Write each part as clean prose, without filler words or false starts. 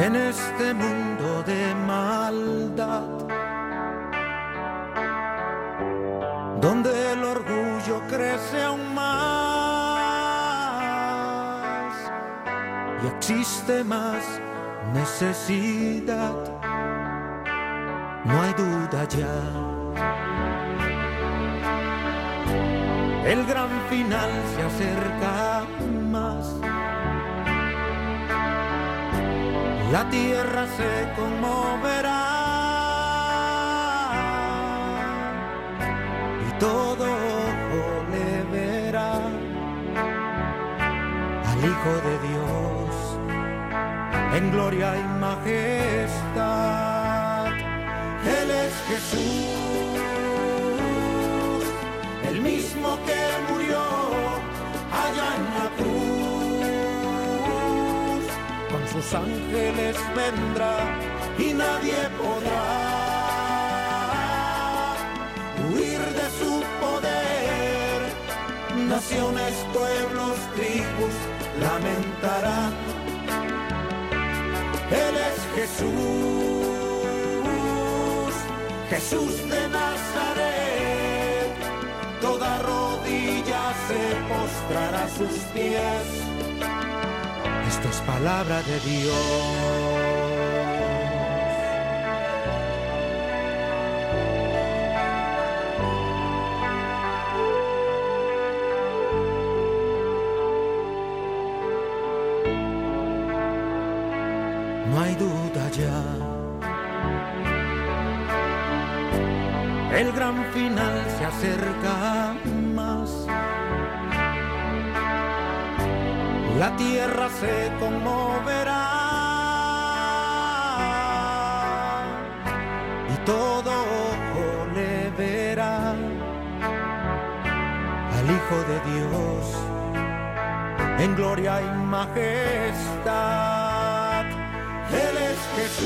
en este mundo de maldad, donde el orgullo crece aún más y existe más necesidad. No hay duda ya, el gran final se acerca más. La tierra se conmoverá y todo ojo le verá al Hijo de Dios en gloria y majestad. Él es Jesús, el mismo que murió allá en la cruz. Con sus ángeles vendrá y nadie podrá huir de su poder. Naciones, pueblos, tribus lamentarán. Él es Jesús, Jesús de Nazaret. Toda rodilla se postrará a sus pies. Esto es palabra de Dios. No hay duda ya, el gran final se acerca más. La tierra se conmoverá y todo ojo le verá al Hijo de Dios en gloria y majestad. Él es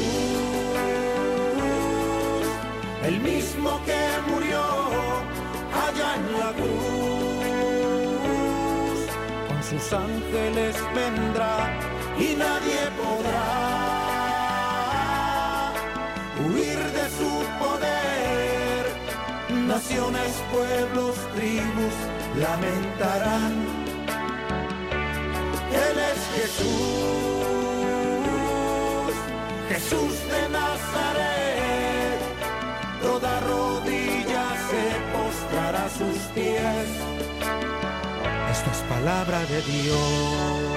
Jesús, el mismo que murió allá en la cruz. Con sus ángeles vendrá y nadie podrá huir de su poder. Naciones, pueblos, tribus lamentarán. Él es Jesús, Jesús de Nazaret. Toda rodilla se postrará a sus pies. Esto es palabra de Dios.